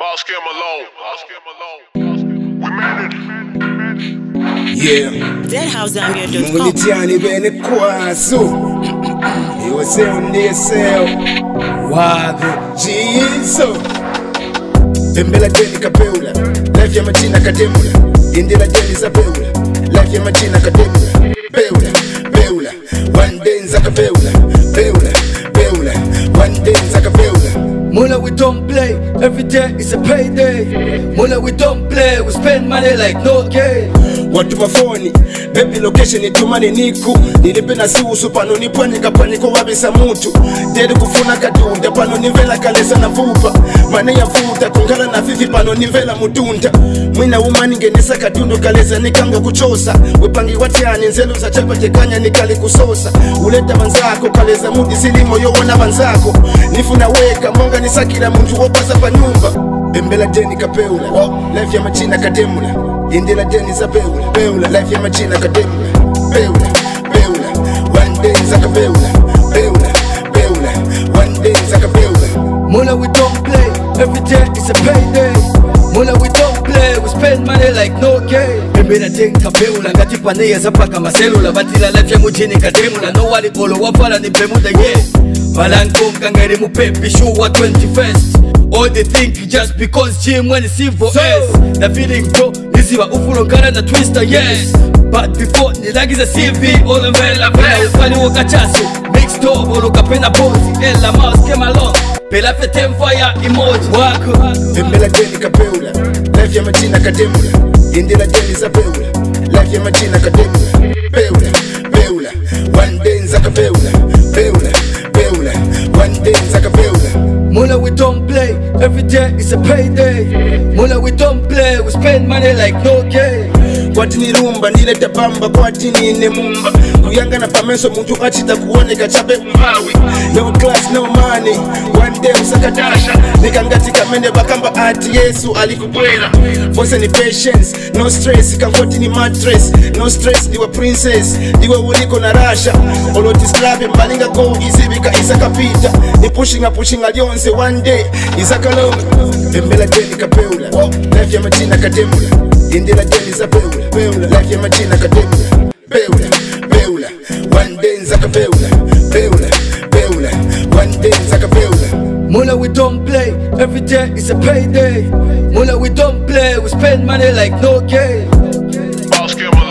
Boss Kim alone. We made it. Yeah. Deadhousezambia.com. Munitiani bene kwaso. You say on yourself. Wago Jesus. Pembela jeni kapeula. Life ya machina katemula. Indela jeni za peula. Life ya machina katemula. Peula, peula. One day nzaka peula. Peula, peula. One day nzaka peula. Mula, we don't play, every day is a payday. Mula, we don't play, we spend money like no game. Watu mafoni, baby location itumani niku. Nilipena si usu pano nipwani kapaniko wabisa mutu. Dedi kufuna kadunda pano nivela kalesa na vupa. Mane ya vuta kungala na fifi pano nivela mutunda. Mwina umani ngenisa kadundo kalesa nikanga kuchosa. Wepangi watiani nzelu za chapa tekanya nikali kusosa. Uleta manzako kalesa mudi silimo yo wana manzako. Nifuna weka monga nisakira muntu wobaza pa nyumba. Pembela jeni kapeula, life ya machina kademula. Indela jeni za peula, peula. Life ya machina kademula, peula, peula. One day nzaka peula, peula, peula. One day nzaka peula. Mula, we don't play, every day is a payday. Mula, we don't play, we spend money like no game. Pembela jeni kapeula, ngati paneya zapaka maselula. Batila life ya mujini kademula, no wali polo wafala ni bemuda yeah. Balanko mkangari mupepi shuwa 21st. All they think just because Jim when it's evil S. The feeling bro, niziba ufulo ngara na twister yes. But before nilagiza CV all mbela pela ufani wakachaso. Mixed up olo kapena bozi ela mouse came along. Pela fete mfire emoji wako. Pembela jeni kapeula, life ya machina kademula. Indela jeni za peula, life ya machina kademula. Peula, peula. One day nzaka peula, peula, peula. One day nzaka peula. Mula, we don't play, every day is a payday. Mula, we don't play, we spend money like no game. Kwati ni rumba, nileta bamba, kwati ni ine mumba. Kuyanga na pameso mtu achita kuone kachape mbawi. No class, no money, one day usakadasha. Nikangati kamene bakamba ati Yesu alikubwela. Fose ni patience, no stress, kankoti ni mattress. No stress, diwa princess, diwa uliko na rasha. Oloti scrap, mbalinga go easy, bika isaka pita. Ni pushing alionse one day, isaka longa. Pembela jeni kapeula, life ya machina kademula. Indela jeni za peula, peula. Life ya machina kademula, peula, peula. One day nzaka peula, peula, peula. One day nzaka peula. Mula, we don't play, every day is a payday. Mula, we don't play, we spend money like no game. Boss Kim